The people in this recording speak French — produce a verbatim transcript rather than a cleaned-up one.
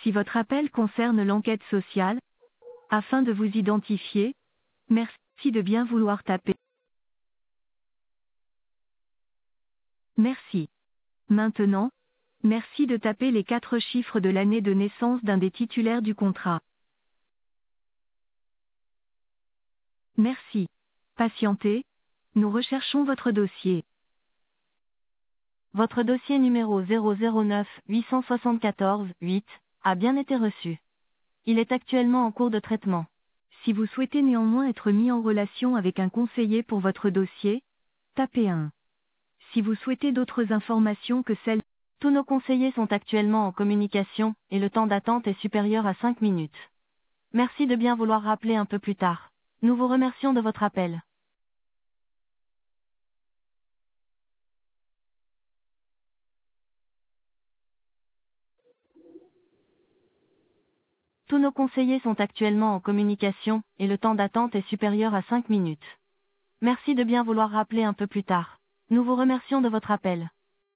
Si votre appel concerne l'enquête sociale, afin de vous identifier, merci de bien vouloir taper. Merci. Maintenant, merci de taper les quatre chiffres de l'année de naissance d'un des titulaires du contrat. Merci. Patientez, nous recherchons votre dossier. Votre dossier numéro zéro zéro neuf huit cent soixante-quatorze huit a bien été reçu. Il est actuellement en cours de traitement. Si vous souhaitez néanmoins être mis en relation avec un conseiller pour votre dossier, tapez un. Si vous souhaitez d'autres informations que celles, tous nos conseillers sont actuellement en communication, et le temps d'attente est supérieur à cinq minutes. Merci de bien vouloir rappeler un peu plus tard. Nous vous remercions de votre appel. Tous nos conseillers sont actuellement en communication, et le temps d'attente est supérieur à cinq minutes. Merci de bien vouloir rappeler un peu plus tard. Nous vous remercions de votre appel.